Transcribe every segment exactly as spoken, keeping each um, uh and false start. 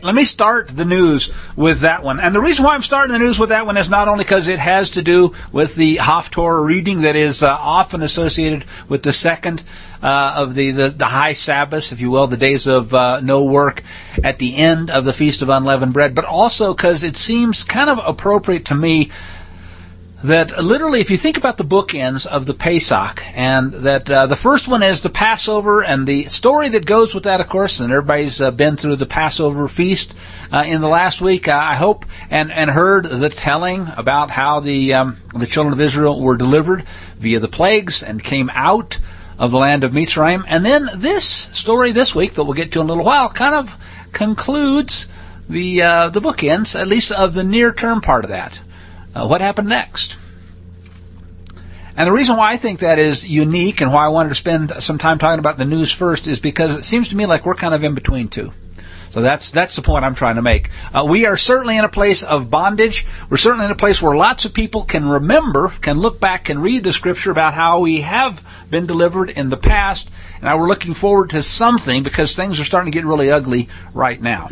let me start the news with that one. And the reason why I'm starting the news with that one is not only because it has to do with the Haftorah reading that is uh, often associated with the second uh, of the, the, the high Sabbaths, if you will, the days of uh, no work at the end of the Feast of Unleavened Bread, but also because it seems kind of appropriate to me that literally, if you think about the bookends of the Pesach, and that uh, the first one is the Passover, and the story that goes with that, of course, and everybody's uh, been through the Passover feast uh, in the last week, uh, I hope, and, and heard the telling about how the um, the children of Israel were delivered via the plagues and came out of the land of Mitzrayim. And then this story this week, that we'll get to in a little while, kind of concludes the uh, the bookends, at least of the near-term part of that. Uh, what happened next? And the reason why I think that is unique and why I wanted to spend some time talking about the news first is because it seems to me like we're kind of in between two. So that's that's the point I'm trying to make. Uh, we are certainly in a place of bondage. We're certainly in a place where lots of people can remember, can look back and read the Scripture about how we have been delivered in the past, and now we're looking forward to something because things are starting to get really ugly right now.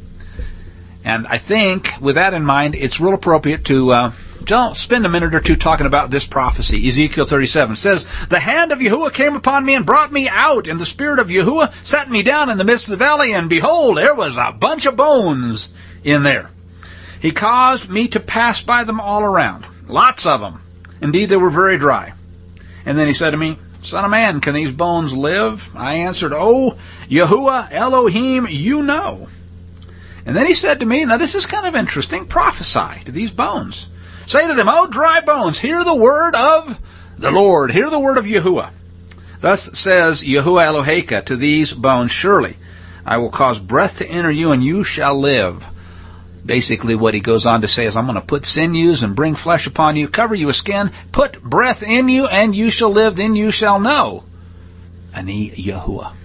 And I think, with that in mind, it's real appropriate to uh, spend a minute or two talking about this prophecy. Ezekiel thirty-seven says, "The hand of Yahuwah came upon me and brought me out, and the Spirit of Yahuwah sat me down in the midst of the valley, and behold, there was a bunch of bones in there. He caused me to pass by them all around, lots of them. Indeed, they were very dry. And then he said to me, Son of man, can these bones live? I answered, Oh, Yahuwah, Elohim, you know. And then he said to me," now this is kind of interesting, "prophesy to these bones. Say to them, O dry bones, hear the word of the Lord, hear the word of Yahuwah. Thus says Yahuwah Eloheka to these bones, surely I will cause breath to enter you, and you shall live." Basically what he goes on to say is, I'm going to put sinews and bring flesh upon you, cover you with skin, put breath in you, and you shall live, then you shall know Ani Yahuwah.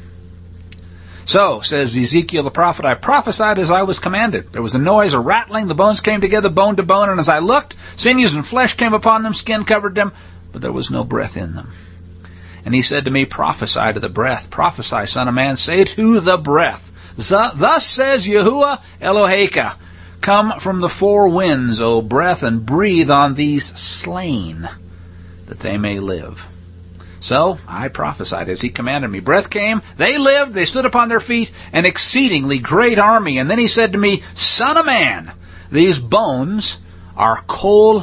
"So," says Ezekiel the prophet, "I prophesied as I was commanded. There was a noise, a rattling, the bones came together, bone to bone, and as I looked, sinews and flesh came upon them, skin covered them, but there was no breath in them. And he said to me, Prophesy to the breath, prophesy, son of man, say to the breath. Thus says Yahuwah Eloheka, Come from the four winds, O breath, and breathe on these slain, that they may live. So I prophesied as he commanded me. Breath came, they lived, they stood upon their feet, an exceedingly great army. And then he said to me, Son of man, these bones are Kol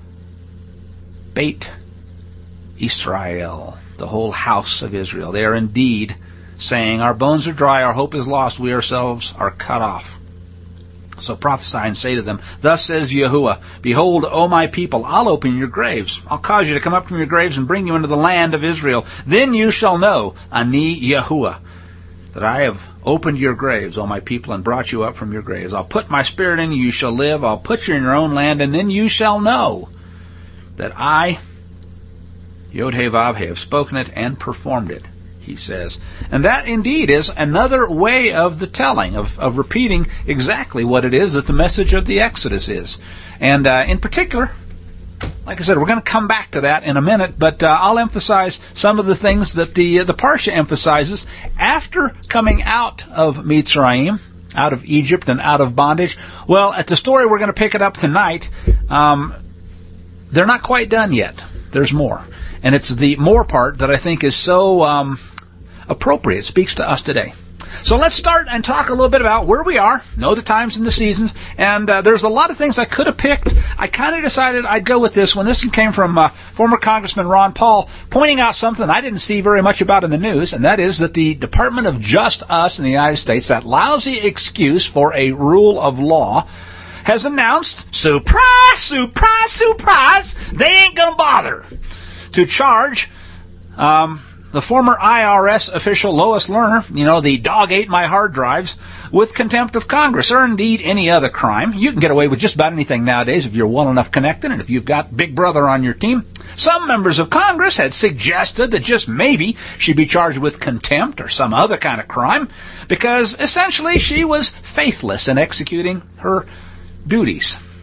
Beit Israel, the whole house of Israel. They are indeed saying, Our bones are dry, our hope is lost, we ourselves are cut off. So prophesy and say to them, Thus says Yahuwah, Behold, O my people, I'll open your graves. I'll cause you to come up from your graves and bring you into the land of Israel. Then you shall know, Ani Yahuwah, that I have opened your graves, O my people, and brought you up from your graves. I'll put my spirit in you, you shall live. I'll put you in your own land, and then you shall know that I, Yod-Heh-Vav, have spoken it and performed it, he says. And that indeed is another way of the telling, of, of repeating exactly what it is that the message of the Exodus is. And uh, in particular, like I said, we're going to come back to that in a minute, but uh, I'll emphasize some of the things that the uh, the Parsha emphasizes after coming out of Mitzrayim, out of Egypt and out of bondage. Well, at the story we're going to pick it up tonight, um, they're not quite done yet. There's more. And it's the more part that I think is so um, appropriate. It speaks to us today. So let's start and talk a little bit about where we are, know the times and the seasons, and uh, there's a lot of things I could have picked. I kind of decided I'd go with this one. This one came from uh, former Congressman Ron Paul, pointing out something I didn't see very much about in the news, and that is that the Department of Just Us in the United States, that lousy excuse for a rule of law, has announced, surprise, surprise, surprise, they ain't gonna bother to charge um, the former I R S official Lois Lerner, you know, the dog ate my hard drives, with contempt of Congress, or indeed any other crime. You can get away with just about anything nowadays if you're well enough connected and if you've got Big Brother on your team. Some members of Congress had suggested that just maybe she be charged with contempt or some other kind of crime because essentially she was faithless in executing her duties.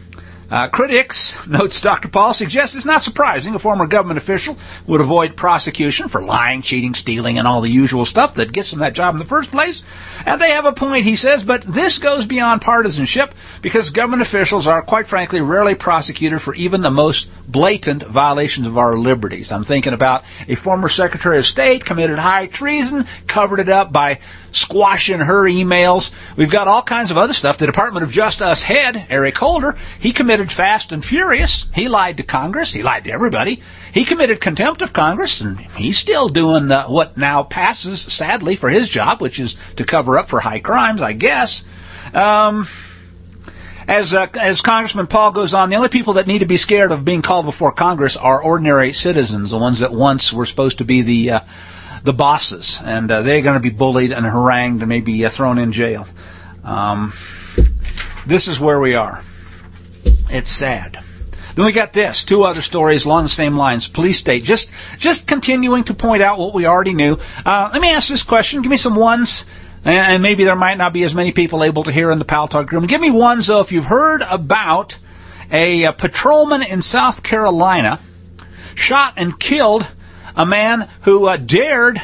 Uh, critics, notes Doctor Paul, suggest it's not surprising a former government official would avoid prosecution for lying, cheating, stealing, and all the usual stuff that gets him that job in the first place. And they have a point, he says, but this goes beyond partisanship because government officials are, quite frankly, rarely prosecuted for even the most blatant violations of our liberties. I'm thinking about a former Secretary of State committed high treason, covered it up by squashing her emails. We've got all kinds of other stuff. The Department of Justice head, Eric Holder, he committed Fast and Furious. He lied to Congress. He lied to everybody. He committed contempt of Congress, and he's still doing uh, what now passes, sadly, for his job, which is to cover up for high crimes, I guess. Um, as uh, as Congressman Paul goes on, the only people that need to be scared of being called before Congress are ordinary citizens, the ones that once were supposed to be the uh, the bosses, and uh, they're going to be bullied and harangued and maybe uh, thrown in jail. Um, this is where we are. It's sad. Then we got this, two other stories along the same lines. Police state, just just continuing to point out what we already knew. Uh, let me ask this question. Give me some ones, and maybe there might not be as many people able to hear in the Pal Talk room. Give me ones, though, if you've heard about a, a patrolman in South Carolina shot and killed a man who uh, dared,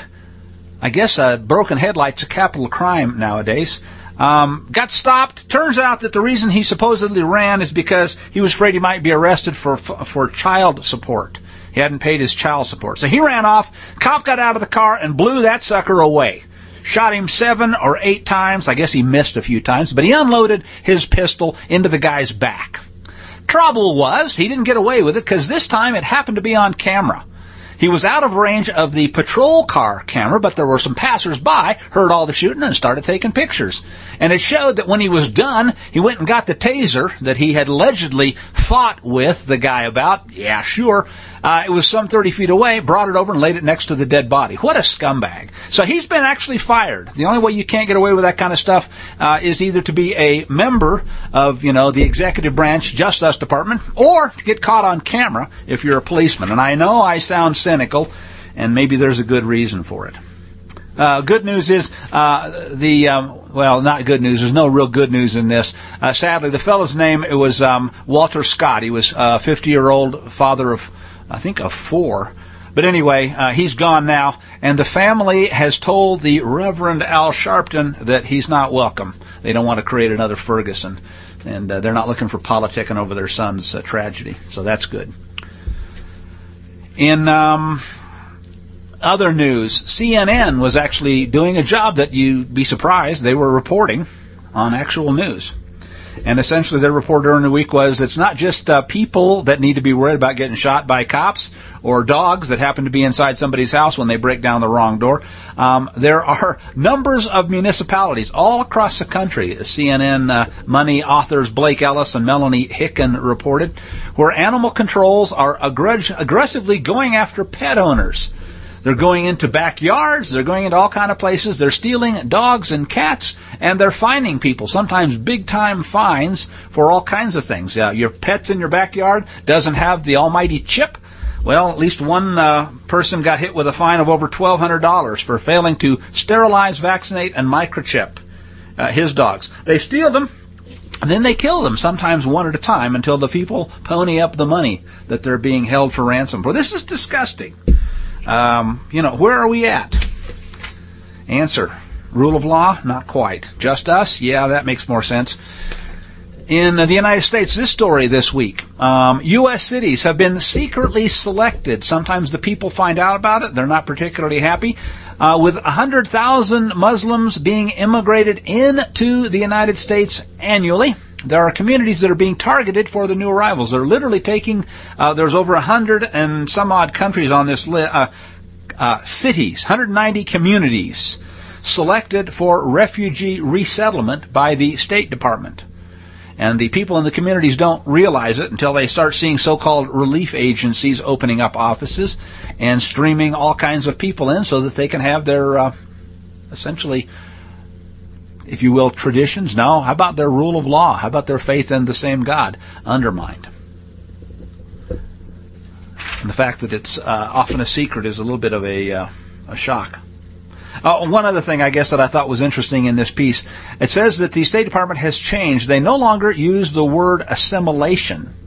I guess uh, broken headlights, a capital crime nowadays. Um, got stopped. Turns out that the reason he supposedly ran is because he was afraid he might be arrested for for child support. He hadn't paid his child support. So he ran off. Cop got out of the car and blew that sucker away. Shot him seven or eight times. I guess he missed a few times, but he unloaded his pistol into the guy's back. Trouble was, he didn't get away with it because this time it happened to be on camera. He was out of range of the patrol car camera, but there were some passers-by, heard all the shooting, and started taking pictures. And it showed that when he was done, he went and got the taser that he had allegedly fought with the guy about. Yeah, sure. Uh, it was some thirty feet away, brought it over and laid it next to the dead body. What a scumbag. So he's been actually fired. The only way you can't get away with that kind of stuff uh, is either to be a member of, you know, the executive branch Justice Department, or to get caught on camera if you're a policeman. And I know I sound cynical, and maybe there's a good reason for it. Uh, good news is, uh, the, um, well, not good news. There's no real good news in this. Uh, sadly, the fellow's name, it was, um, Walter Scott. He was a fifty-year-old father of, I think, of four. But anyway, uh, he's gone now, and the family has told the Reverend Al Sharpton that he's not welcome. They don't want to create another Ferguson, and uh, they're not looking for politicking over their son's uh, tragedy. So that's good. In, um... other news, C N N was actually doing a job that you'd be surprised. They were reporting on actual news. And essentially their report during the week was it's not just uh, people that need to be worried about getting shot by cops or dogs that happen to be inside somebody's house when they break down the wrong door. Um, there are numbers of municipalities all across the country, C N N uh, Money authors Blake Ellis and Melanie Hicken reported, where animal controls are aggreg- aggressively going after pet owners. They're going into backyards. They're going into all kind of places. They're stealing dogs and cats, and they're fining people, sometimes big-time fines for all kinds of things. Uh, your pet's in your backyard doesn't have the almighty chip. Well, at least one uh, person got hit with a fine of over twelve hundred dollars for failing to sterilize, vaccinate, and microchip uh, his dogs. They steal them, and then they kill them, sometimes one at a time, until the people pony up the money that they're being held for ransom for. This is disgusting. Um, you know, where are we at? Answer. Rule of law? Not quite. Just us? Yeah, that makes more sense. In uh, the United States, this story this week, um, U S cities have been secretly selected. Sometimes the people find out about it. They're not particularly happy. Uh, with one hundred thousand Muslims being immigrated into the United States annually, there are communities that are being targeted for the new arrivals. They're literally taking, uh, there's over a hundred and some odd countries on this list, uh, uh, cities, one hundred ninety communities selected for refugee resettlement by the State Department. And the people in the communities don't realize it until they start seeing so-called relief agencies opening up offices and streaming all kinds of people in so that they can have their, uh, essentially, if you will, traditions. No, how about their rule of law? How about their faith in the same God undermined? And the fact that it's uh, often a secret is a little bit of a, uh, a shock. Uh, one other thing, I guess, that I thought was interesting in this piece, it says that the State Department has changed. They no longer use the word assimilation.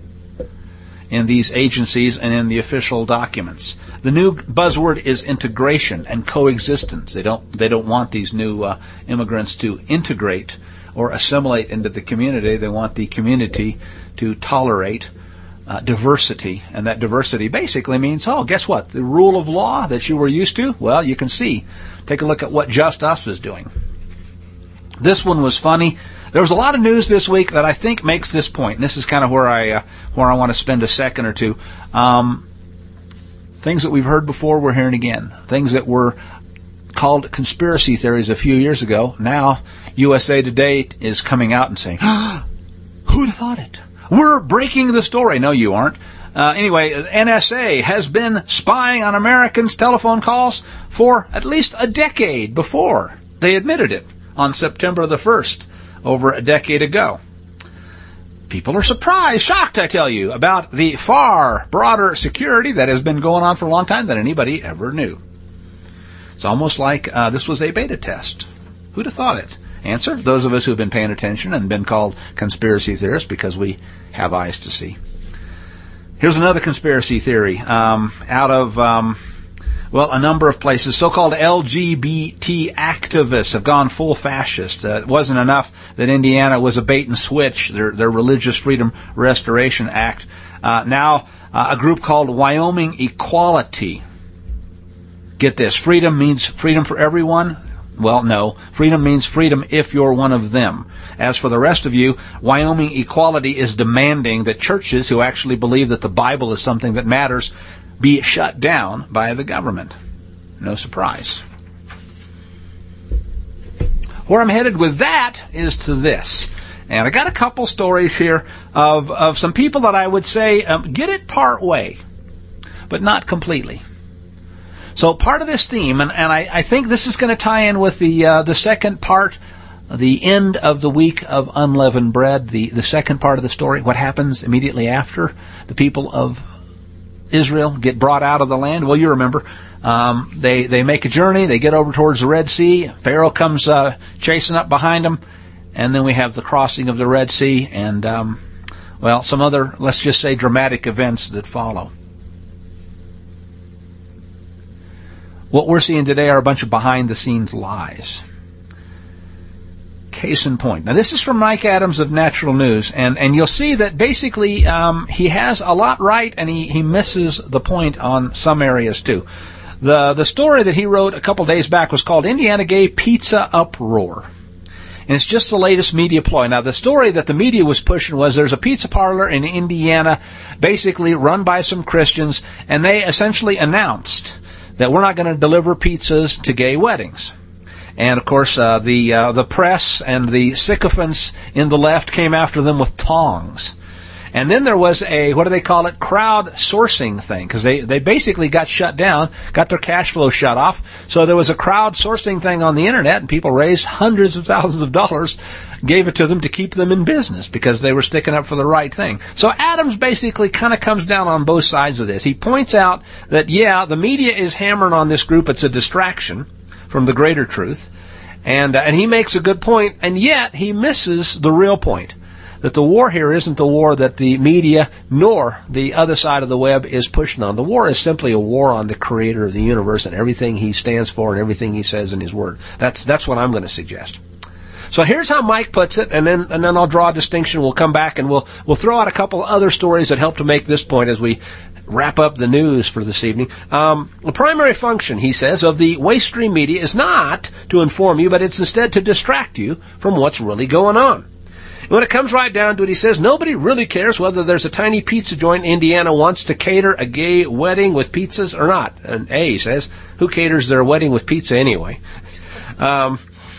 in these agencies and in the official documents. The new buzzword is integration and coexistence. They don't they don't want these new uh, immigrants to integrate or assimilate into the community. They want the community to tolerate uh, diversity, and that diversity basically means, oh, guess what? The rule of law that you were used to, well, you can see. Take a look at what Just Us is doing. This one was funny. There was a lot of news this week that I think makes this point, and this is kind of where I uh, where I want to spend a second or two. Um, things that we've heard before, we're hearing again. Things that were called conspiracy theories a few years ago. Now, U S A Today is coming out and saying, who'd have thought it? We're breaking the story. No, you aren't. Uh, anyway, N S A has been spying on Americans' telephone calls for at least a decade before they admitted it on September the first. Over a decade ago. People are surprised, shocked, I tell you, about the far broader security that has been going on for a long time than anybody ever knew. It's almost like uh, this was a beta test. Who'd have thought it? Answer, those of us who've been paying attention and been called conspiracy theorists because we have eyes to see. Here's another conspiracy theory um, out of... Um, Well, a number of places. So-called L G B T activists have gone full fascist. Uh, it wasn't enough that Indiana was a bait and switch, their, their Religious Freedom Restoration Act. Uh, now, uh, a group called Wyoming Equality. Get this, freedom means freedom for everyone? Well, no. Freedom means freedom if you're one of them. As for the rest of you, Wyoming Equality is demanding that churches who actually believe that the Bible is something that matters be shut down by the government. No surprise. Where I'm headed with that is to this. And I got a couple stories here of, of some people that I would say um, get it part way, but not completely. So part of this theme, and, and I, I think this is going to tie in with the uh, the second part, the end of the week of unleavened bread, the, the second part of the story, what happens immediately after the people of Israel get brought out of the land. Well, you remember, um, they they make a journey, they get over towards the Red Sea, Pharaoh comes uh, chasing up behind them, and then we have the crossing of the Red Sea, and, um, well, some other, let's just say, dramatic events that follow. What we're seeing today are a bunch of behind-the-scenes lies. Case in point. Now, this is from Mike Adams of Natural News, and, and you'll see that basically um, he has a lot right, and he, he misses the point on some areas, too. The, the story that he wrote a couple days back was called Indiana Gay Pizza Uproar. And it's just the latest media ploy. Now, the story that the media was pushing was there's a pizza parlor in Indiana, basically run by some Christians, and they essentially announced that we're not going to deliver pizzas to gay weddings. And, of course, uh, the uh, the press and the sycophants in the left came after them with tongs. And then there was a, what do they call it, crowd sourcing thing, because they, they basically got shut down, got their cash flow shut off. So there was a crowd sourcing thing on the Internet, and people raised hundreds of thousands of dollars, gave it to them to keep them in business because they were sticking up for the right thing. So Adams basically kind of comes down on both sides of this. He points out that, yeah, the media is hammering on this group. It's a distraction from the greater truth. And, uh, and he makes a good point, and yet he misses the real point. That the war here isn't the war that the media nor the other side of the web is pushing on. The war is simply a war on the creator of the universe and everything he stands for and everything he says in his word. That's that's what I'm going to suggest. So here's how Mike puts it, and then and then I'll draw a distinction. We'll come back and we'll we'll throw out a couple other stories that help to make this point as we wrap up the news for this evening. Um, the primary function, he says, of the waste stream media is not to inform you, but it's instead to distract you from what's really going on. When it comes right down to it, he says, nobody really cares whether there's a tiny pizza joint in Indiana wants to cater a gay wedding with pizzas or not. And A, he says, who caters their wedding with pizza anyway? Um,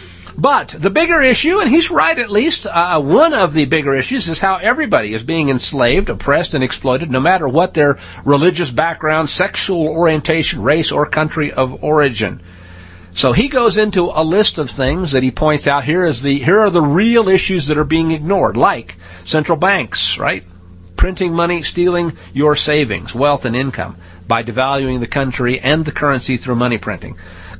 but the bigger issue, and he's right at least, uh, one of the bigger issues is how everybody is being enslaved, oppressed, and exploited, no matter what their religious background, sexual orientation, race, or country of origin. So he goes into a list of things that he points out. Here is the here are the real issues that are being ignored, like central banks, right? Printing money, stealing your savings, wealth, and income by devaluing the country and the currency through money printing.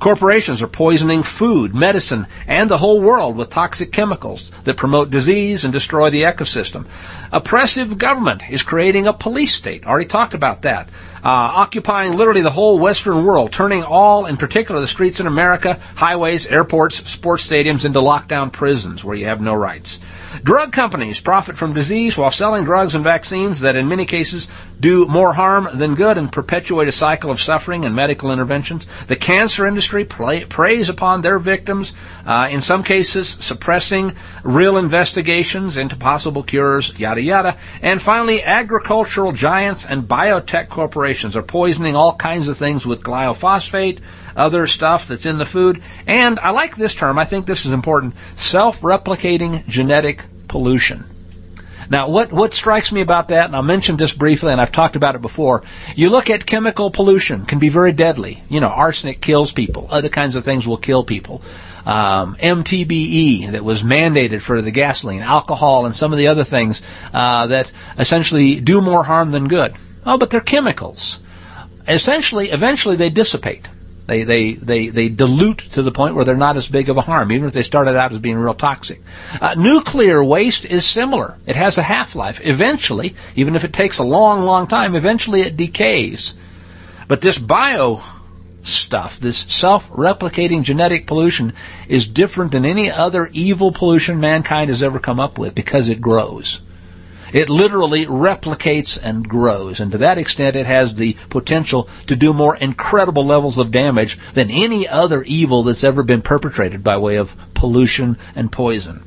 Corporations are poisoning food, medicine, and the whole world with toxic chemicals that promote disease and destroy the ecosystem. Oppressive government is creating a police state. Already talked about that. Uh, occupying literally the whole Western world, turning all, in particular the streets in America, highways, airports, sports stadiums into lockdown prisons where you have no rights. Drug companies profit from disease while selling drugs and vaccines that in many cases do more harm than good and perpetuate a cycle of suffering and medical interventions. The cancer industry play, preys upon their victims, uh, in some cases suppressing real investigations into possible cures, yada yada. And finally, agricultural giants and biotech corporations are poisoning all kinds of things with glyphosate, other stuff that's in the food, and I like this term, I think this is important, self-replicating genetic pollution. Now, what, what strikes me about that, and I'll mention this briefly, and I've talked about it before, you look at chemical pollution, can be very deadly. You know, arsenic kills people. Other kinds of things will kill people. Um, M T B E that was mandated for the gasoline, alcohol, and some of the other things uh, that essentially do more harm than good. Oh, but they're chemicals. Essentially, eventually they dissipate. They, they, they, they dilute to the point where they're not as big of a harm, even if they started out as being real toxic. Uh, nuclear waste is similar. It has a half-life. Eventually, even if it takes a long, long time, eventually it decays. But this bio stuff, this self-replicating genetic pollution, is different than any other evil pollution mankind has ever come up with because it grows. It literally replicates and grows, and to that extent it has the potential to do more incredible levels of damage than any other evil that's ever been perpetrated by way of pollution and poison.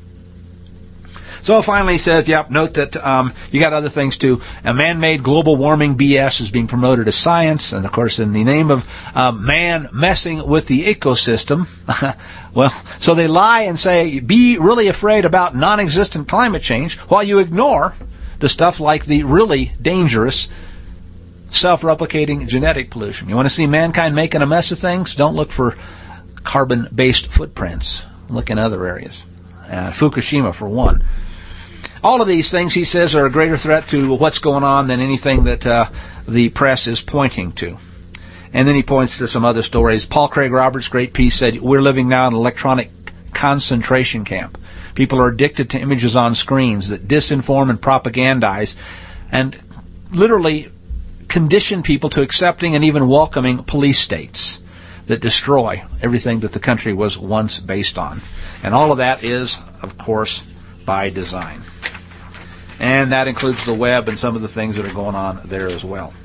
So finally he says, yep, note that um, you got other things too. A man-made global warming B S is being promoted as science, and of course in the name of uh, man messing with the ecosystem, well, so they lie and say, be really afraid about non-existent climate change, while you ignore the stuff like the really dangerous self-replicating genetic pollution. You want to see mankind making a mess of things? Don't look for carbon-based footprints. Look in other areas. Uh, Fukushima, for one. All of these things, he says, are a greater threat to what's going on than anything that uh, the press is pointing to. And then he points to some other stories. Paul Craig Roberts' great piece said, we're living now in an electronic concentration camp. People are addicted to images on screens that disinform and propagandize and literally condition people to accepting and even welcoming police states that destroy everything that the country was once based on. And all of that is, of course, by design. And that includes the web and some of the things that are going on there as well.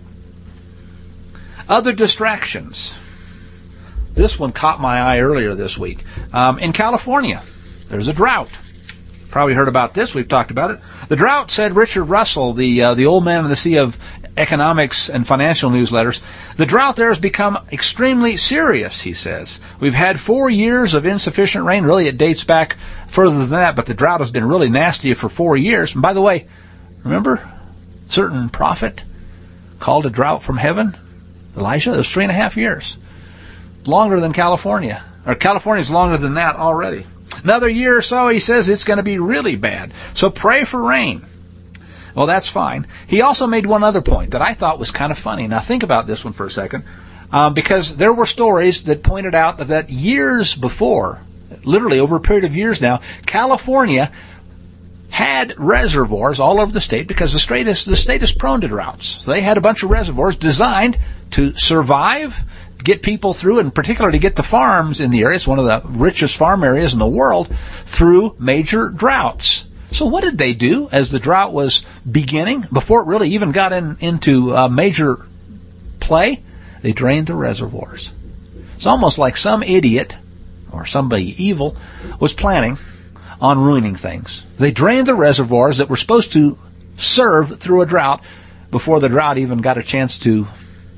Other distractions. This one caught my eye earlier this week. Um, in California, there's a drought. Probably heard about this. We've talked about it. The drought, said Richard Russell, the uh, the old man in the sea of economics and financial newsletters, the drought there has become extremely serious, he says. We've had four years of insufficient rain. Really, it dates back further than that, but the drought has been really nasty for four years. And by the way, remember, certain prophet called a drought from heaven? Elijah, it was three and a half years. Longer than California. Or California's longer than that already. Another year or so, he says, it's going to be really bad. So pray for rain. Well, that's fine. He also made one other point that I thought was kind of funny. Now, think about this one for a second. Um, because there were stories that pointed out that years before, literally over a period of years now, California had reservoirs all over the state because the state is, the state is prone to droughts. So they had a bunch of reservoirs designed to survive, get people through, and particularly to get the farms in the area. It's one of the richest farm areas in the world through major droughts. So what did they do as the drought was beginning? Before it really even got in, into uh, major play, they drained the reservoirs. It's almost like some idiot or somebody evil was planning on ruining things. They drained the reservoirs that were supposed to serve through a drought before the drought even got a chance to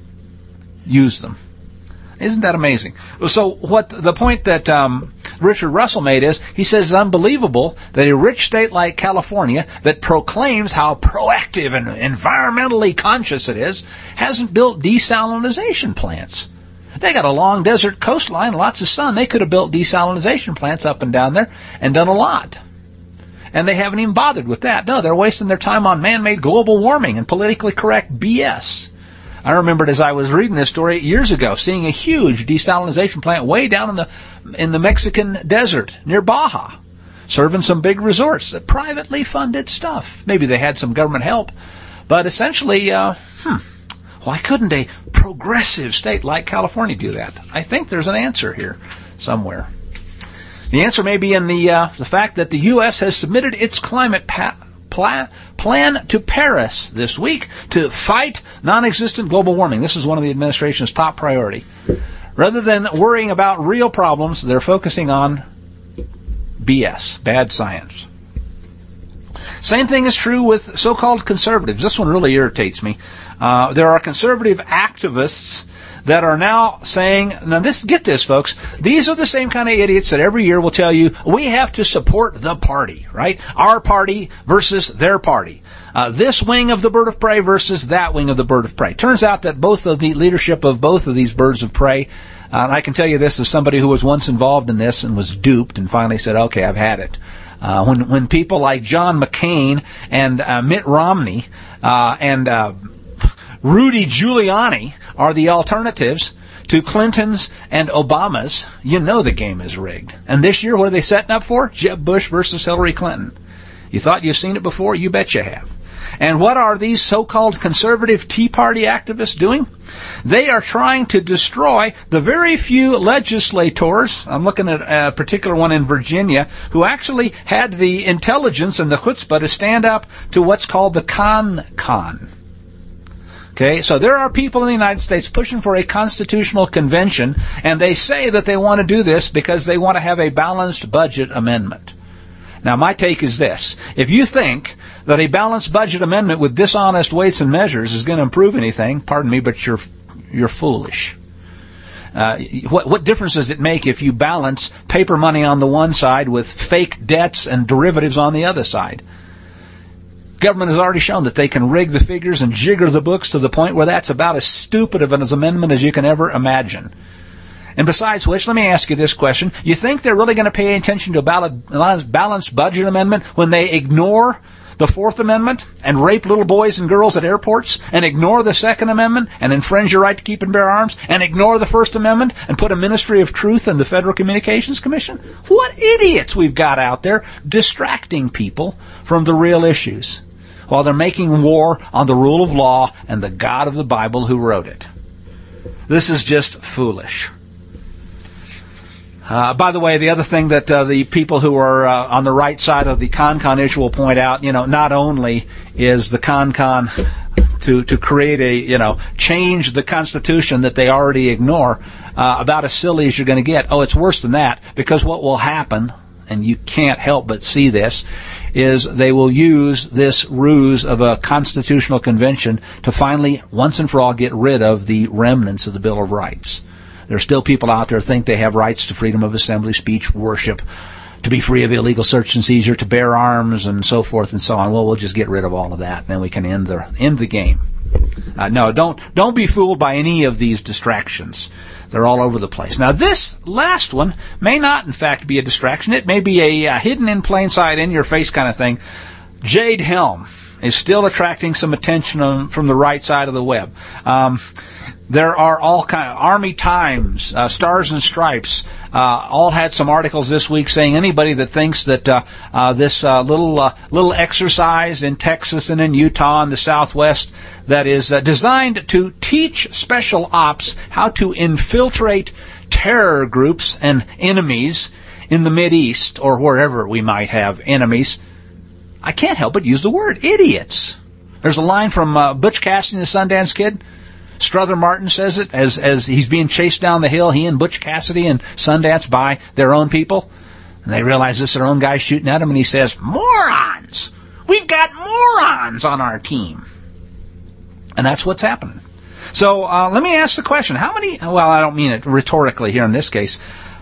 use them. Isn't that amazing? So what the point that um, Richard Russell made is, he says it's unbelievable that a rich state like California that proclaims how proactive and environmentally conscious it is hasn't built desalination plants. They got a long desert coastline, lots of sun. They could have built desalination plants up and down there and done a lot. And they haven't even bothered with that. No, they're wasting their time on man-made global warming and politically correct B S. I remembered as I was reading this story years ago, seeing a huge desalination plant way down in the in the Mexican desert near Baja, serving some big resorts, that privately funded stuff. Maybe they had some government help, but essentially, uh, hmm, why couldn't a progressive state like California do that? I think there's an answer here somewhere. The answer may be in the uh, the fact that the U S has submitted its climate pa- plan, plan to Paris this week to fight non-existent global warming. This is one of the administration's top priority. Rather than worrying about real problems, they're focusing on B S, bad science. Same thing is true with so-called conservatives. This one really irritates me. Uh, there are conservative activists that are now saying, now this, get this folks, these are the same kind of idiots that every year will tell you, we have to support the party, right? Our party versus their party. Uh, this wing of the bird of prey versus that wing of the bird of prey. Turns out that both of the leadership of both of these birds of prey, uh, and I can tell you this as somebody who was once involved in this and was duped and finally said, okay, I've had it. Uh, when, when people like John McCain and uh, Mitt Romney uh, and uh, Rudy Giuliani are the alternatives to Clinton's and Obama's, you know the game is rigged. And this year, what are they setting up for? Jeb Bush versus Hillary Clinton. You thought you've seen it before? You bet you have. And what are these so-called conservative Tea Party activists doing? They are trying to destroy the very few legislators, I'm looking at a particular one in Virginia, who actually had the intelligence and the chutzpah to stand up to what's called the Con-Con. Okay, so there are people in the United States pushing for a constitutional convention, and they say that they want to do this because they want to have a balanced budget amendment. Now, my take is this. If you think that a balanced budget amendment with dishonest weights and measures is going to improve anything, pardon me, but you're you're foolish. Uh, what, what difference does it make if you balance paper money on the one side with fake debts and derivatives on the other side? Government has already shown that they can rig the figures and jigger the books to the point where that's about as stupid of an amendment as you can ever imagine. And besides which, let me ask you this question. You think they're really going to pay attention to a balanced budget amendment when they ignore the Fourth Amendment and rape little boys and girls at airports, and ignore the Second Amendment and infringe your right to keep and bear arms, and ignore the First Amendment and put a Ministry of Truth in the Federal Communications Commission? What idiots we've got out there distracting people from the real issues, while they're making war on the rule of law and the God of the Bible who wrote it. This is just foolish. Uh, by the way, the other thing that uh, the people who are uh, on the right side of the Con-Con issue will point out, you know, not only is the Con-Con to, to create a, you know, change the Constitution that they already ignore, uh, about as silly as you're going to get. Oh, it's worse than that, because what will happen, and you can't help but see this, is they will use this ruse of a constitutional convention to finally, once and for all, get rid of the remnants of the Bill of Rights. There are still people out there who think they have rights to freedom of assembly, speech, worship, to be free of illegal search and seizure, to bear arms, and so forth and so on. Well, we'll just get rid of all of that, and then we can end the end the game. Uh, no, don't don't be fooled by any of these distractions. They're all over the place. Now, this last one may not, in fact, be a distraction. It may be a uh, hidden in plain sight, in your face kind of thing. Jade Helm is still attracting some attention on, from the right side of the web. Um, there are all kind of Army Times, uh, Stars and Stripes, uh, all had some articles this week saying anybody that thinks that uh, uh, this uh, little uh, little exercise in Texas and in Utah and the Southwest that is uh, designed to teach special ops how to infiltrate terror groups and enemies in the Mideast or wherever we might have enemies, I can't help but use the word idiots. There's a line from uh, Butch Cassidy and the Sundance Kid. Strother Martin says it as as he's being chased down the hill, he and Butch Cassidy and Sundance by their own people. And they realize this is their own guy shooting at them, and he says, morons! We've got morons on our team. And that's what's happening. So uh, let me ask the question. How many, well, I don't mean it rhetorically here in this case.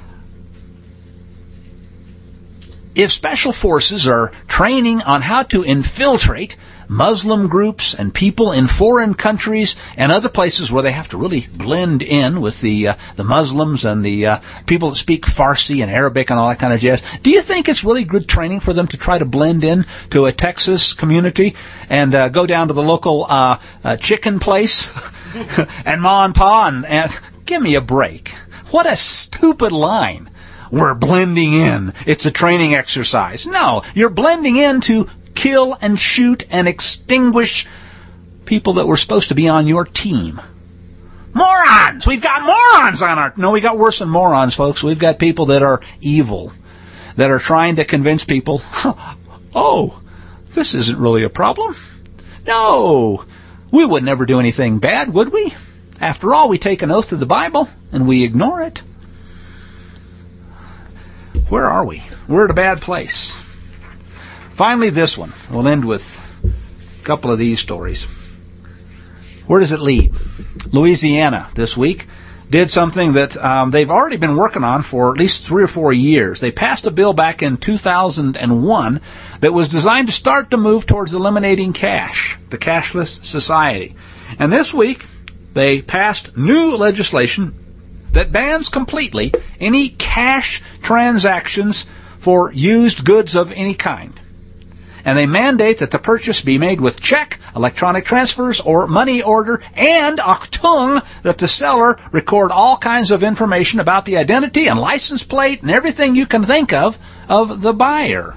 If special forces are training on how to infiltrate Muslim groups and people in foreign countries and other places where they have to really blend in with the uh, the Muslims and the uh, people that speak Farsi and Arabic and all that kind of jazz, do you think it's really good training for them to try to blend in to a Texas community and uh, go down to the local uh, uh, chicken place and Ma and Pa, and, and give me a break. What a stupid line. We're blending in. It's a training exercise. No, you're blending in to kill and shoot and extinguish people that were supposed to be on your team. Morons! We've got morons on our... No, we got worse than morons, folks. We've got people that are evil, that are trying to convince people, oh, this isn't really a problem. No, we would never do anything bad, would we? After all, we take an oath to the Bible, and we ignore it. Where are we? We're at a bad place. Finally, this one. We'll end with a couple of these stories. Where does it lead? Louisiana this week did something that um, they've already been working on for at least three or four years. They passed a bill back in two thousand one that was designed to start the move towards eliminating cash, the cashless society. And this week, they passed new legislation that bans completely any cash transactions for used goods of any kind. And they mandate that the purchase be made with check, electronic transfers, or money order, and Achtung, that the seller record all kinds of information about the identity and license plate and everything you can think of of the buyer.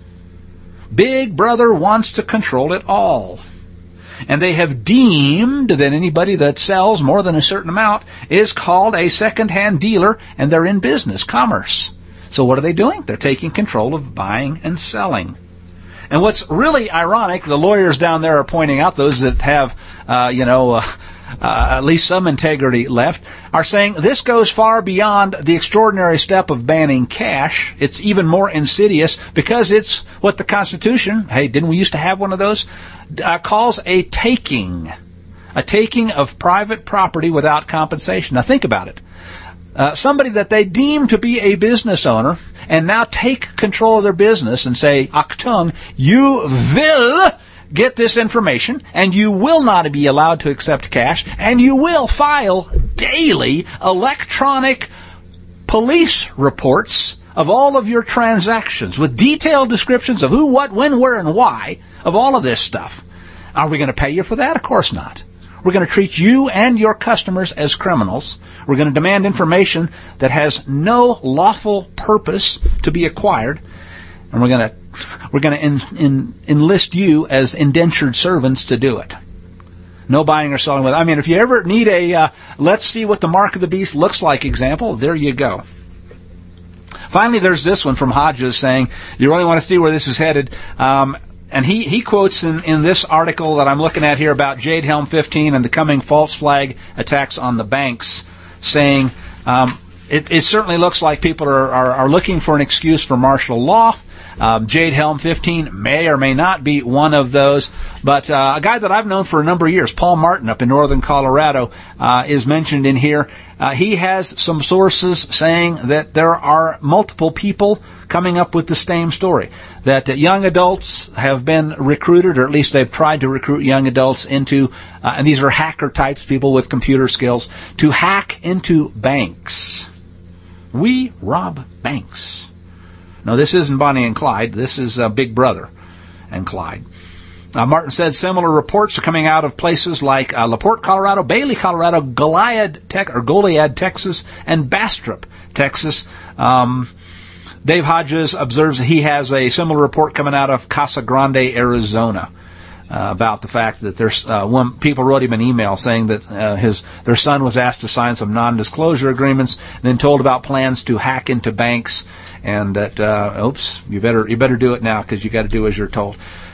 Big Brother wants to control it all. And they have deemed that anybody that sells more than a certain amount is called a second-hand dealer, and they're in business, commerce. So what are they doing? They're taking control of buying and selling. And what's really ironic, the lawyers down there are pointing out, those that have, uh, you know, uh, uh, at least some integrity left, are saying this goes far beyond the extraordinary step of banning cash. It's even more insidious because it's what the Constitution, hey, didn't we used to have one of those, uh, calls a taking. A taking of private property without compensation. Now think about it. Uh, somebody that they deem to be a business owner and now take control of their business and say, Achtung, you will get this information and you will not be allowed to accept cash and you will file daily electronic police reports of all of your transactions with detailed descriptions of who, what, when, where, and why of all of this stuff. Are we going to pay you for that? Of course not. We're going to treat you and your customers as criminals. We're going to demand information that has no lawful purpose to be acquired, and we're going to we're going to en, en, enlist you as indentured servants to do it. No buying or selling with. I mean, if you ever need a uh, let's see what the mark of the beast looks like example, there you go. Finally, there's this one from Hodges saying, you really want to see where this is headed. Um, And he, he quotes in, in this article that I'm looking at here about Jade Helm fifteen and the coming false flag attacks on the banks, saying um, it, it certainly looks like people are, are, are looking for an excuse for martial law. Um, Jade Helm fifteen may or may not be one of those, but uh, a guy that I've known for a number of years, Paul Martin up in northern Colorado, uh, is mentioned in here. Uh, he has some sources saying that there are multiple people coming up with the same story, that uh, young adults have been recruited, or at least they've tried to recruit young adults into, uh, and these are hacker types, people with computer skills, to hack into banks. We rob banks. No, this isn't Bonnie and Clyde. This is uh, Big Brother and Clyde. Uh, Martin said similar reports are coming out of places like uh, LaPorte, Colorado, Bailey, Colorado, Goliad, Tech, or Goliad, Texas, and Bastrop, Texas. Um, Dave Hodges observes that he has a similar report coming out of Casa Grande, Arizona, uh, about the fact that there's uh, one people wrote him an email saying that uh, his their son was asked to sign some non-disclosure agreements, and then told about plans to hack into banks, and that uh, oops, you better you better do it now because you got to do as you're told.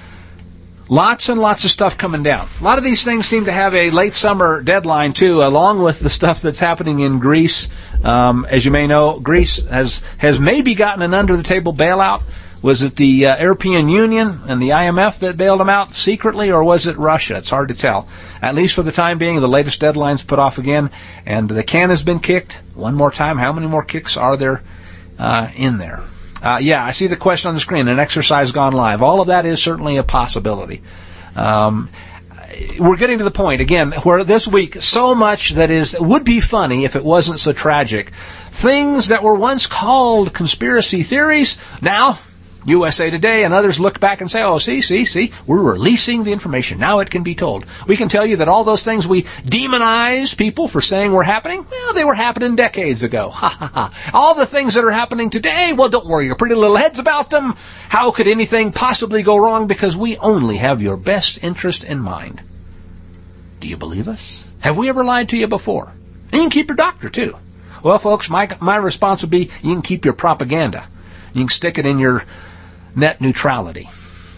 Lots and lots of stuff coming down. A lot of these things seem to have a late summer deadline, too, along with the stuff that's happening in Greece. Um, as you may know, Greece has, has maybe gotten an under-the-table bailout. Was it the uh, European Union and the I M F that bailed them out secretly, or was it Russia? It's hard to tell. At least for the time being, the latest deadline's put off again, and the can has been kicked. One more time, how many more kicks are there uh, in there? Uh, yeah, I see the question on the screen, an exercise gone live. All of that is certainly a possibility. Um, we're getting to the point, again, where this week, so much that is would be funny if it wasn't so tragic. Things that were once called conspiracy theories, now U S A Today and others look back and say, oh, see, see, see, we're releasing the information. Now it can be told. We can tell you that all those things we demonize people for saying were happening, well, they were happening decades ago. Ha, ha, ha. All the things that are happening today, well, don't worry your pretty little heads about them. How could anything possibly go wrong? Because we only have your best interest in mind. Do you believe us? Have we ever lied to you before? And you can keep your doctor, too. Well, folks, my, my response would be you can keep your propaganda. You can stick it in your net neutrality.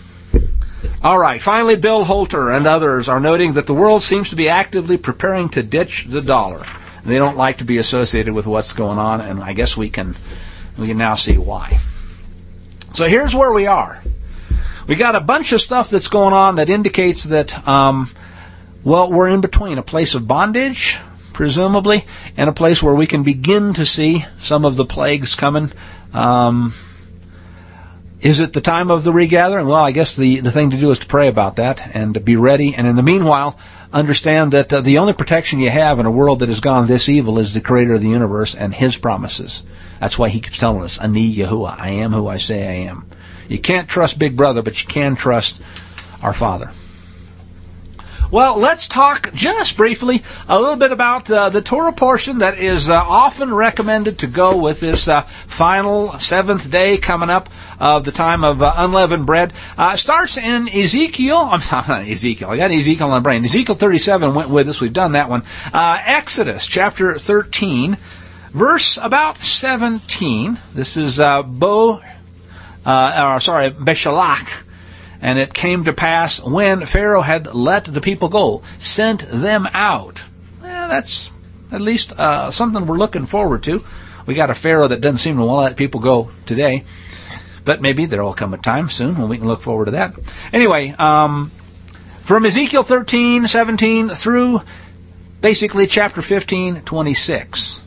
All right. Finally, Bill Holter and others are noting that the world seems to be actively preparing to ditch the dollar. They don't like to be associated with what's going on, and I guess we can we can now see why. So here's where we are. We got a bunch of stuff that's going on that indicates that, um, well, we're in between a place of bondage, presumably, and a place where we can begin to see some of the plagues coming. Um, Is it the time of the regathering? Well, I guess the, the thing to do is to pray about that and to be ready. And in the meanwhile, understand that uh, the only protection you have in a world that has gone this evil is the Creator of the universe and His promises. That's why He keeps telling us, Ani Yahuwah, I am who I say I am. You can't trust Big Brother, but you can trust our Father. Well, let's talk just briefly a little bit about uh, the Torah portion that is uh, often recommended to go with this uh, final seventh day coming up of the time of uh, unleavened bread. Uh, it starts in Ezekiel. I'm sorry, not Ezekiel. I got Ezekiel on the brain. Ezekiel thirty-seven went with us. We've done that one. Uh, Exodus chapter thirteen, verse about seventeen. This is uh, Bo, uh, or sorry, Beshalach. And it came to pass when Pharaoh had let the people go, sent them out. Well, that's at least uh, something we're looking forward to. We got a Pharaoh that doesn't seem to want to let people go today. But maybe there will come a time soon when we can look forward to that. Anyway, um, from Ezekiel thirteen, seventeen through basically chapter fifteen, twenty-six.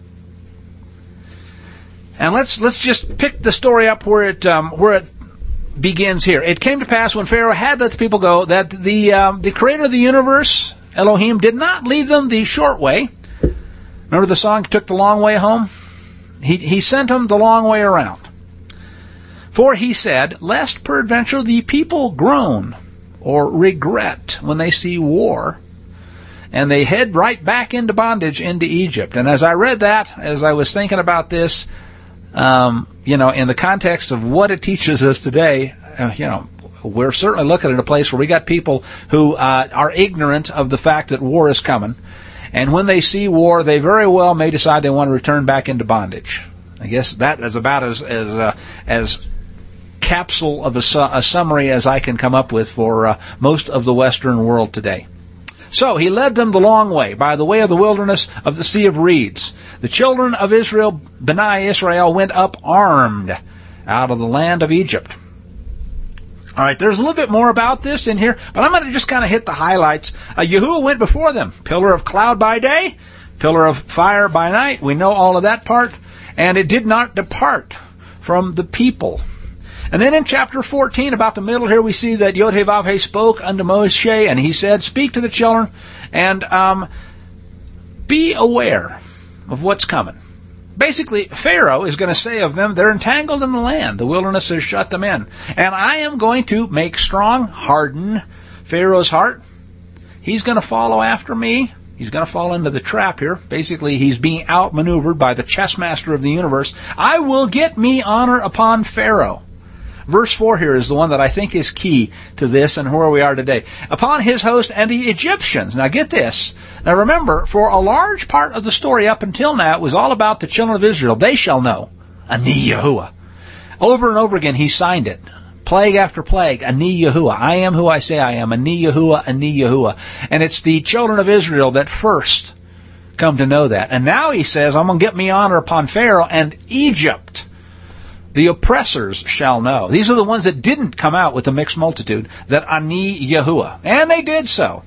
And let's let's just pick the story up where it um, where it begins here. It came to pass when Pharaoh had let the people go that the um, the Creator of the universe, Elohim, did not lead them the short way. Remember the song, Took the Long Way Home? He, he sent them the long way around. For he said, lest peradventure the people groan or regret when they see war, and they head right back into bondage into Egypt. And as I read that, as I was thinking about this, Um, you know, in the context of what it teaches us today, uh, you know, we're certainly looking at a place where we got people who uh, are ignorant of the fact that war is coming. And when they see war, they very well may decide they want to return back into bondage. I guess that is about as as, uh, as capsule of a, su- a summary as I can come up with for uh, most of the Western world today. So he led them the long way, by the way of the wilderness of the Sea of Reeds. The children of Israel, B'nai Israel, went up armed out of the land of Egypt. All right, there's a little bit more about this in here, but I'm going to just kind of hit the highlights. Uh, Yahuwah went before them, pillar of cloud by day, pillar of fire by night. We know all of that part. And it did not depart from the people. And then in chapter fourteen, about the middle here, we see that Yod-Heh-Vav-Heh spoke unto Moshe, and he said, speak to the children, and um, be aware of what's coming. Basically, Pharaoh is going to say of them, they're entangled in the land. The wilderness has shut them in. And I am going to make strong, harden Pharaoh's heart. He's going to follow after me. He's going to fall into the trap here. Basically, he's being outmaneuvered by the chess master of the universe. I will get me honor upon Pharaoh. Verse four here is the one that I think is key to this and where we are today. Upon his host and the Egyptians. Now get this. Now remember, for a large part of the story up until now, it was all about the children of Israel. They shall know. Ani Yahuwah. Over and over again, he signed it. Plague after plague. Ani Yahuwah. I am who I say I am. Ani Yahuwah, Ani Yahuwah. And it's the children of Israel that first come to know that. And now he says, I'm going to get me honor upon Pharaoh and Egypt. The oppressors shall know. These are the ones that didn't come out with the mixed multitude, that Ani Yahuwah. And they did so.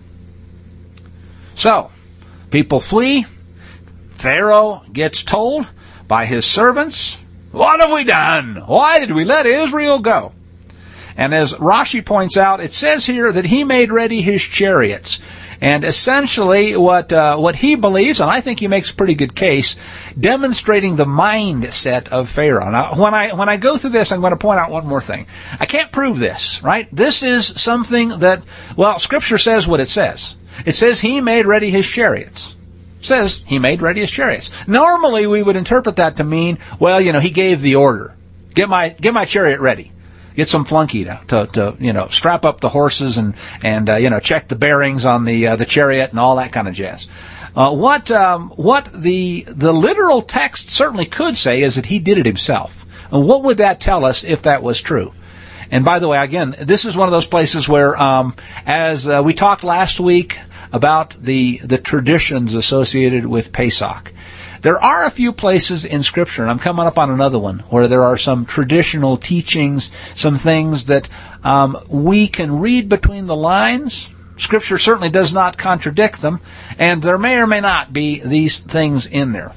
So, people flee. Pharaoh gets told by his servants, what have we done? Why did we let Israel go? And as Rashi points out, it says here that he made ready his chariots. And essentially what uh, what he believes, and I think he makes a pretty good case, demonstrating the mindset of Pharaoh. Now, when I when I go through this, I'm going to point out one more thing. I can't prove this, right? This is something that, well, Scripture says what it says. It says he made ready his chariots. It says he made ready his chariots. Normally, we would interpret that to mean, well, you know, he gave the order. Get my get my chariot ready. Get some flunky to, to, to you know, strap up the horses and, and uh, you know, check the bearings on the uh, the chariot and all that kind of jazz. Uh, what um, what the the literal text certainly could say is that he did it himself. And what would that tell us if that was true? And by the way, again, this is one of those places where, um, as uh, we talked last week about the the traditions associated with Pesach, there are a few places in Scripture, and I'm coming up on another one, where there are some traditional teachings, some things that um, we can read between the lines. Scripture certainly does not contradict them, and there may or may not be these things in there.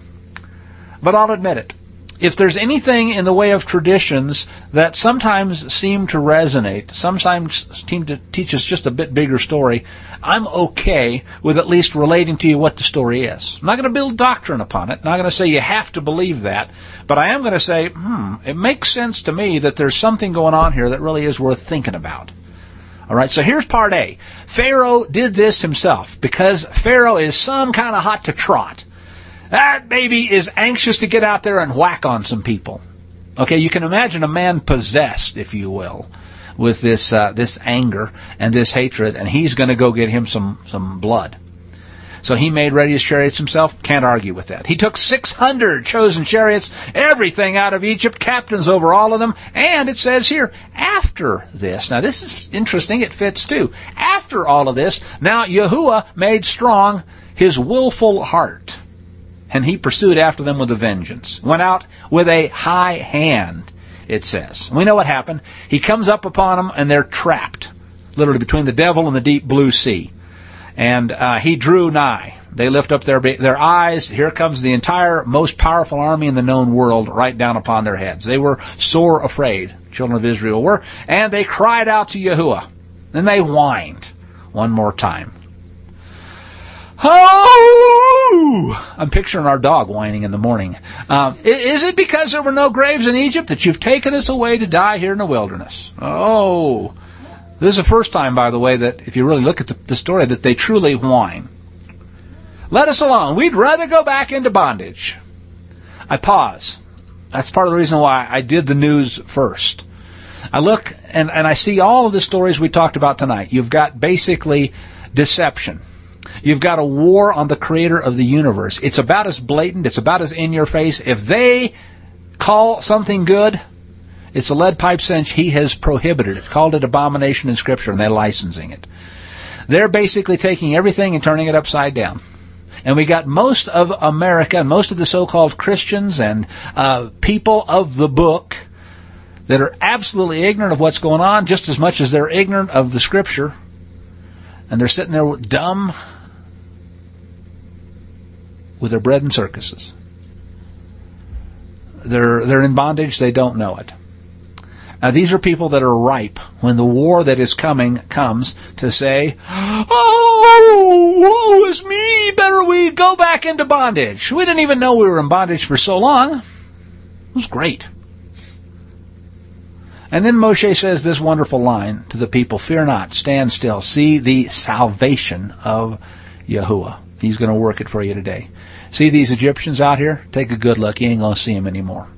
But I'll admit it. If there's anything in the way of traditions that sometimes seem to resonate, sometimes seem to teach us just a bit bigger story, I'm okay with at least relating to you what the story is. I'm not going to build doctrine upon it. I'm not going to say you have to believe that. But I am going to say, hmm, it makes sense to me that there's something going on here that really is worth thinking about. All right, so here's part A. Pharaoh did this himself because Pharaoh is some kind of hot to trot. That baby is anxious to get out there and whack on some people. Okay, you can imagine a man possessed, if you will, with this uh, this anger and this hatred, and he's going to go get him some, some blood. So he made ready his chariots himself. Can't argue with that. He took six hundred chosen chariots, everything out of Egypt, captains over all of them, and it says here, after this. Now this is interesting. It fits too. After all of this, now Yahuwah made strong his willful heart. And he pursued after them with a vengeance. Went out with a high hand, it says. We know what happened. He comes up upon them, and they're trapped, literally between the devil and the deep blue sea. And uh, he drew nigh. They lift up their their eyes. Here comes the entire most powerful army in the known world right down upon their heads. They were sore afraid, children of Israel were, and they cried out to Yahuwah. Then they whined one more time. Oh! I'm picturing our dog whining in the morning. Um, is it because there were no graves in Egypt that you've taken us away to die here in the wilderness? Oh. This is the first time, by the way, that if you really look at the, the story, that they truly whine. Let us alone. We'd rather go back into bondage. I pause. That's part of the reason why I did the news first. I look and, and I see all of the stories we talked about tonight. You've got basically deception. You've got a war on the creator of the universe. It's about as blatant. It's about as in your face. If they call something good, it's a lead pipe cinch. He has prohibited it. Called it abomination in Scripture, and they're licensing it. They're basically taking everything and turning it upside down. And we got most of America and most of the so-called Christians and uh, people of the book that are absolutely ignorant of what's going on, just as much as they're ignorant of the Scripture. And they're sitting there dumb with their bread and circuses. They're they're in bondage. They don't know it. Now, these are people that are ripe when the war that is coming comes to say, oh, woe is me, better we go back into bondage. We didn't even know we were in bondage for so long. It was great. And then Moshe says this wonderful line to the people, fear not, stand still, see the salvation of Yahuwah. He's going to work it for you today. See these Egyptians out here? Take a good look. You ain't going to see them anymore.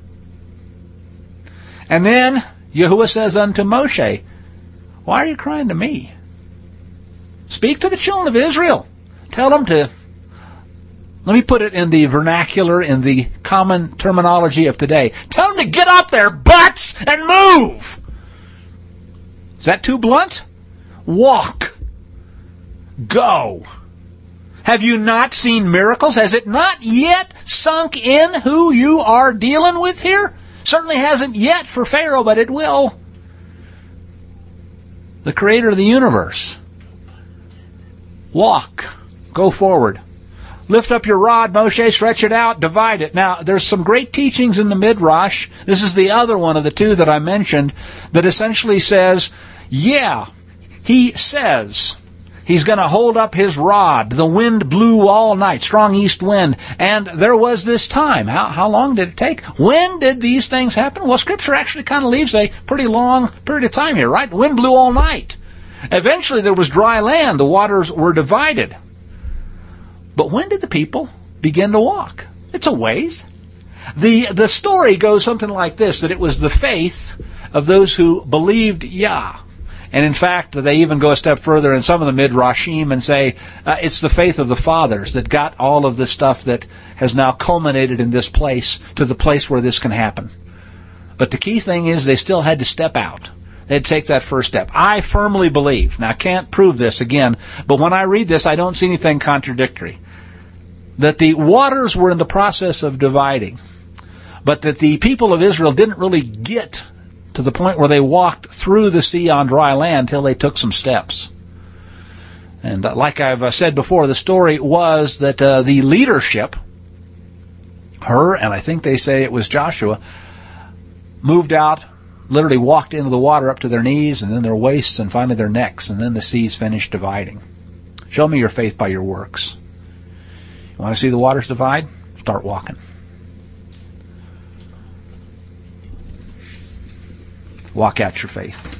And then Yahuwah says unto Moshe, why are you crying to me? Speak to the children of Israel. Tell them to, let me put it in the vernacular, in the common terminology of today. Tell them to get up their butts and move. Is that too blunt? Walk. Go. Have you not seen miracles? Has it not yet sunk in who you are dealing with here? Certainly hasn't yet for Pharaoh, but it will. The creator of the universe. Walk. Go forward. Lift up your rod, Moshe, stretch it out, divide it. Now, there's some great teachings in the Midrash. This is the other one of the two that I mentioned that essentially says, yeah, he says, He's going to hold up his rod. The wind blew all night, strong east wind. And there was this time. How, how long did it take? When did these things happen? Well, Scripture actually kind of leaves a pretty long period of time here, right? The wind blew all night. Eventually there was dry land. The waters were divided. But when did the people begin to walk? It's a ways. The, the story goes something like this, that it was the faith of those who believed Yah. And in fact, they even go a step further in some of the Midrashim and say uh, it's the faith of the fathers that got all of this stuff that has now culminated in this place to the place where this can happen. But the key thing is they still had to step out. They had to take that first step. I firmly believe, now I can't prove this again, but when I read this I don't see anything contradictory, that the waters were in the process of dividing, but that the people of Israel didn't really get to the point where they walked through the sea on dry land till they took some steps. And uh, like I've uh, said before, the story was that uh, the leadership, her, and I think they say it was Joshua, moved out, literally walked into the water up to their knees, and then their waists, and finally their necks, and then the seas finished dividing. Show me your faith by your works. You want to see the waters divide? Start walking. Walk out your faith.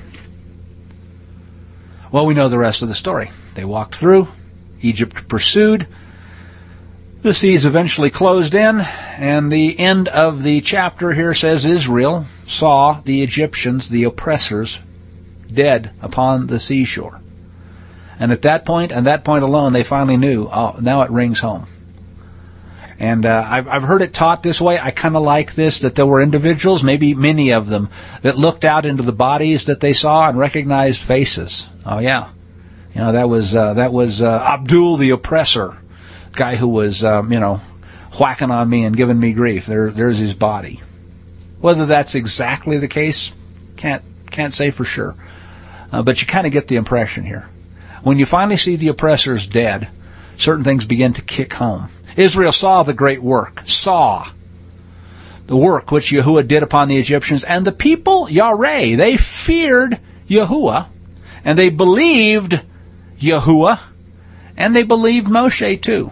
Well, we know the rest of the story. They walked through. Egypt pursued. The seas eventually closed in, and the end of the chapter here says Israel saw the Egyptians, the oppressors, dead upon the seashore. And at that point, and that point alone, they finally knew, oh, now it rings home. And uh, I've, I've heard it taught this way. I kind of like this, that there were individuals, maybe many of them, that looked out into the bodies that they saw and recognized faces. Oh, yeah. You know, that was uh, that was uh, Abdul the oppressor, guy who was, um, you know, whacking on me and giving me grief. There, there's his body. Whether that's exactly the case, can't can't say for sure. Uh, but you kind of get the impression here. When you finally see the oppressors dead, certain things begin to kick home. Israel saw the great work, saw the work which Yahuwah did upon the Egyptians, and the people, Yareh, they feared Yahuwah, and they believed Yahuwah, and they believed Moshe too.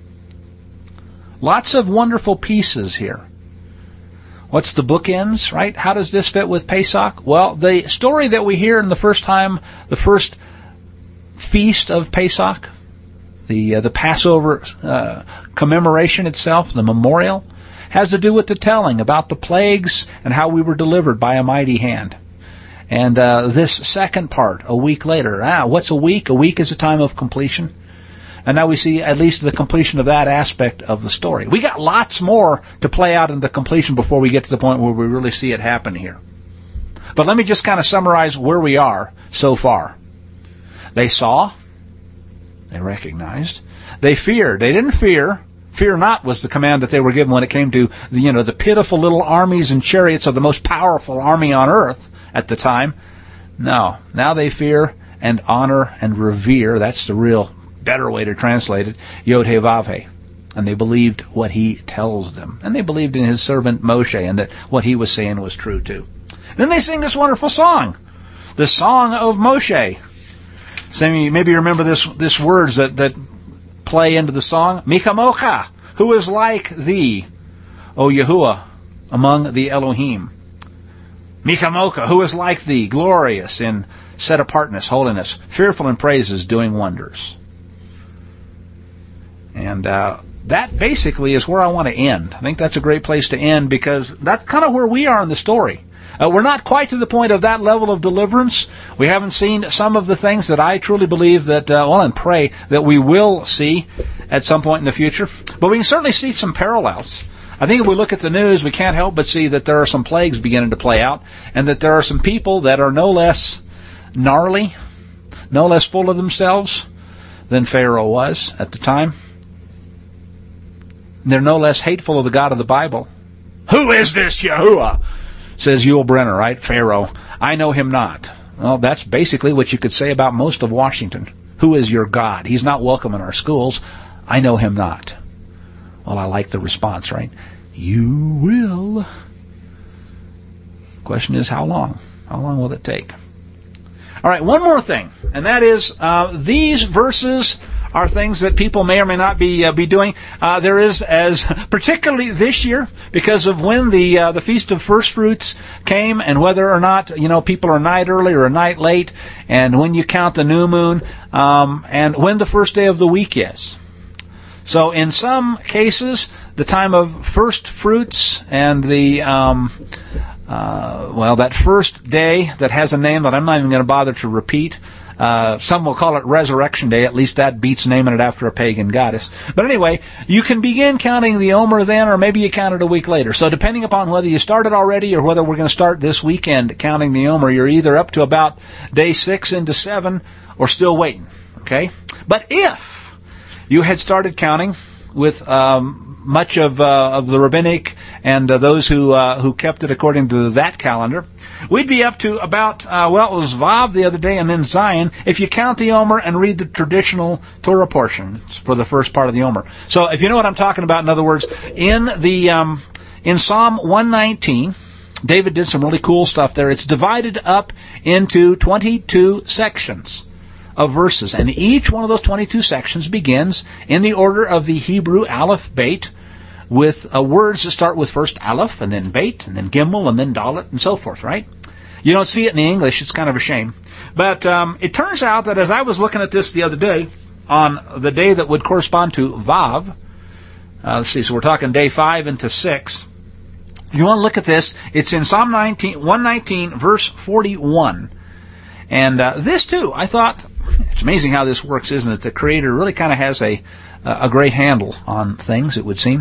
Lots of wonderful pieces here. What's the bookends, right? How does this fit with Pesach? Well, the story that we hear in the first time, the first feast of Pesach, the uh, the Passover uh, commemoration itself, the memorial, has to do with the telling about the plagues and how we were delivered by a mighty hand. And uh, this second part, a week later, ah, what's a week? A week is a time of completion. And now we see at least the completion of that aspect of the story. We got lots more to play out in the completion before we get to the point where we really see it happen here. But let me just kind of summarize where we are so far. They saw. They recognized. They feared. They didn't fear. Fear not was the command that they were given when it came to the, you know, the pitiful little armies and chariots of the most powerful army on earth at the time. No. Now they fear and honor and revere. That's the real better way to translate it. Yod-Heh-Vav-Heh. And they believed what he tells them. And they believed in his servant Moshe and that what he was saying was true too. Then they sing this wonderful song. The Song of Moshe. Maybe you remember this this words that, that play into the song. Mikamocha, who is like thee, O Yahuwah, among the Elohim. Mikamocha, who is like thee, glorious in set-apartness, holiness, fearful in praises, doing wonders. And uh, that basically is where I want to end. I think that's a great place to end because that's kind of where we are in the story. Uh, we're not quite to the point of that level of deliverance. We haven't seen some of the things that I truly believe that, uh, well, and pray that we will see at some point in the future. But we can certainly see some parallels. I think if we look at the news, we can't help but see that there are some plagues beginning to play out, and that there are some people that are no less gnarly, no less full of themselves than Pharaoh was at the time. They're no less hateful of the God of the Bible. Who is this Yahuwah? Says Yul Brenner, right? Pharaoh. I know him not. Well, that's basically what you could say about most of Washington. Who is your God? He's not welcome in our schools. I know him not. Well, I like the response, right? You will. Question is, how long? How long will it take? All right, one more thing, and that is uh, these verses are things that people may or may not be uh, be doing. Uh, there is, as particularly this year, because of when the uh, the Feast of First Fruits came, and whether or not you know people are a night early or a night late, and when you count the new moon, um, and when the first day of the week is. So, in some cases, the time of first fruits and the um, uh, well, that first day that has a name that I'm not even going to bother to repeat. Uh, some will call it Resurrection Day. At least that beats naming it after a pagan goddess. But anyway, you can begin counting the Omer then, or maybe you count it a week later. So depending upon whether you started already or whether we're going to start this weekend counting the Omer, you're either up to about day six into seven or still waiting. Okay? But if you had started counting with um, much of uh, of the rabbinic and uh, those who uh, who kept it according to that calendar, we'd be up to about, uh, well, it was Vav the other day and then Zion, if you count the Omer and read the traditional Torah portions for the first part of the Omer. So if you know what I'm talking about, in other words, in the um, in Psalm one nineteen, David did some really cool stuff there. It's divided up into twenty-two sections of verses, and each one of those twenty-two sections begins in the order of the Hebrew Aleph Beit, with uh, words that start with first Aleph, and then Beit, and then Gimel, and then Dalet, and so forth, right? You don't see it in the English. It's kind of a shame. But um, it turns out that as I was looking at this the other day, on the day that would correspond to Vav, uh, let's see, so we're talking day five into six. If you want to look at this, it's in Psalm one nineteen, verse forty-one. And uh, this, too, I thought, it's amazing how this works, isn't it? The Creator really kind of has a, a great handle on things, it would seem.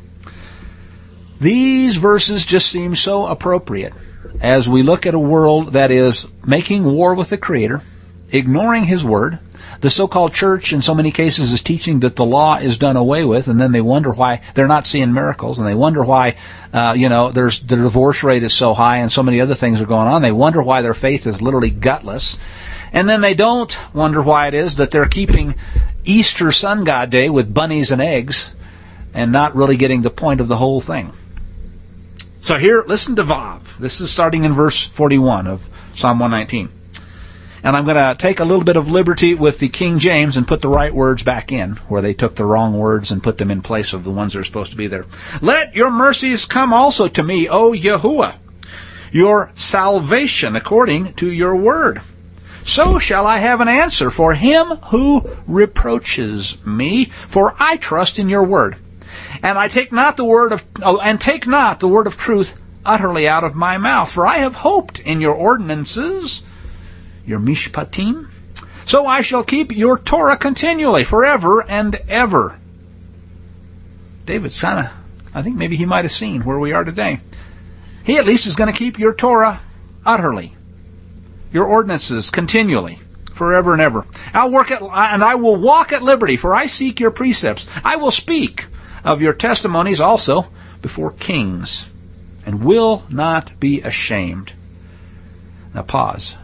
These verses just seem so appropriate as we look at a world that is making war with the Creator, ignoring His Word. The so-called church, in so many cases, is teaching that the law is done away with, and then they wonder why they're not seeing miracles, and they wonder why, uh, you know, there's the divorce rate is so high, and so many other things are going on. They wonder why their faith is literally gutless. And then they don't wonder why it is that they're keeping Easter Sun God Day with bunnies and eggs and not really getting the point of the whole thing. So here, listen to Vav. This is starting in verse forty-one of Psalm one nineteen. And I'm going to take a little bit of liberty with the King James and put the right words back in, where they took the wrong words and put them in place of the ones that are supposed to be there. Let your mercies come also to me, O Yahuwah, your salvation according to your word. So shall I have an answer for him who reproaches me, for I trust in your word. And I take not the word of oh, and take not the word of truth utterly out of my mouth, for I have hoped in your ordinances, your mishpatim. So I shall keep your Torah continually, forever and ever. David's kind of, I think maybe he might have seen where we are today. He at least is going to keep your Torah utterly, your ordinances continually, forever and ever. I'll work at, and I will walk at liberty, for I seek your precepts. I will speak of your testimonies also before kings, and will not be ashamed. Now pause.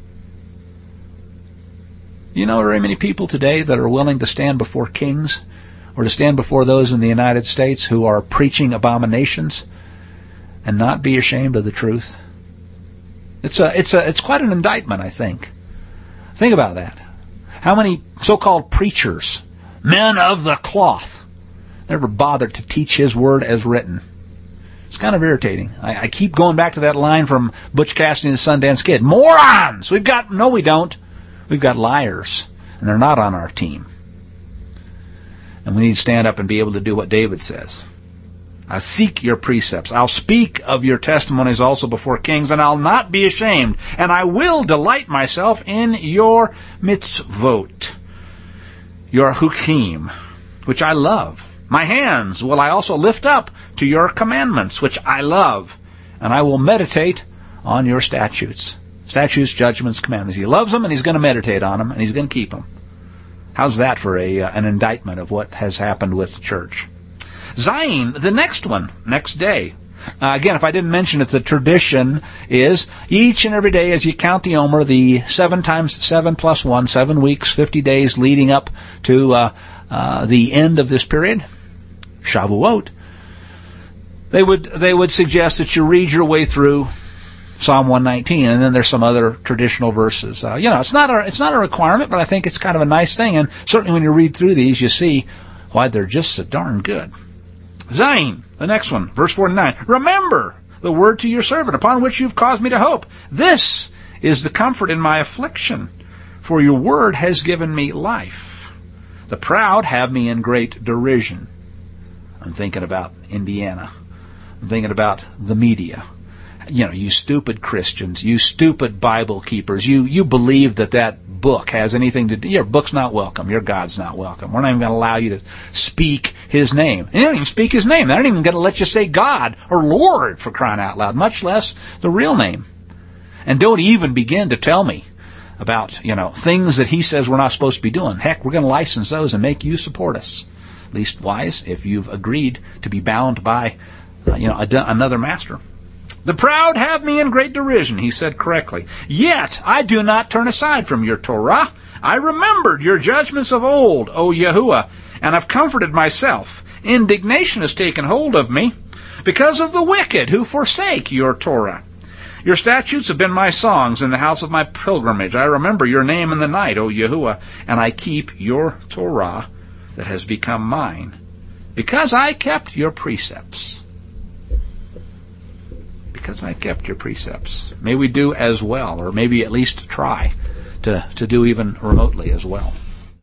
You know very many people today that are willing to stand before kings, or to stand before those in the United States who are preaching abominations, and not be ashamed of the truth. It's a, it's a, it's quite an indictment, I think. Think about that. How many so-called preachers, men of the cloth, never bothered to teach His word as written? It's kind of irritating. I, I keep going back to that line from Butch Cassidy and the Sundance Kid. Morons! We've got, no we don't. We've got liars, and they're not on our team. And we need to stand up and be able to do what David says. I seek your precepts. I'll speak of your testimonies also before kings, and I'll not be ashamed. And I will delight myself in your mitzvot, your hukim, which I love. My hands will I also lift up to your commandments, which I love. And I will meditate on your statutes. Statutes, judgments, commandments. He loves them, and he's going to meditate on them, and he's going to keep them. How's that for a uh, an indictment of what has happened with the church? Zion, the next one, next day. Uh, again, if I didn't mention it, the tradition is each and every day as you count the Omer, the seven times seven plus one, seven weeks, fifty days leading up to uh, uh, the end of this period, Shavuot, they would they would suggest that you read your way through Psalm one nineteen, and then there's some other traditional verses. Uh, you know, it's not a it's not a requirement, but I think it's kind of a nice thing. And certainly when you read through these, you see why they're just so darn good. Zain, the next one, verse forty-nine. Remember the word to your servant, upon which you've caused me to hope. This is the comfort in my affliction, for your word has given me life. The proud have me in great derision. I'm thinking about Indiana. I'm thinking about the media. You know, you stupid Christians, you stupid Bible keepers, you you believe that that book has anything to do. Your book's not welcome. Your God's not welcome. We're not even going to allow you to speak His name. And they don't even speak His name. They're not even going to let you say God or Lord, for crying out loud, much less the real name. And don't even begin to tell me about, you know, things that He says we're not supposed to be doing. Heck, we're going to license those and make you support us. Leastwise, if you've agreed to be bound by, uh, you know, a, another master. The proud have me in great derision, he said correctly. Yet I do not turn aside from your Torah. I remembered your judgments of old, O Yahuwah, and have comforted myself. Indignation has taken hold of me because of the wicked who forsake your Torah. Your statutes have been my songs in the house of my pilgrimage. I remember your name in the night, O Yahuwah, and I keep your Torah that has become mine, because I kept your precepts. Because I kept your precepts. May we do as well, or maybe at least try to, to do even remotely as well.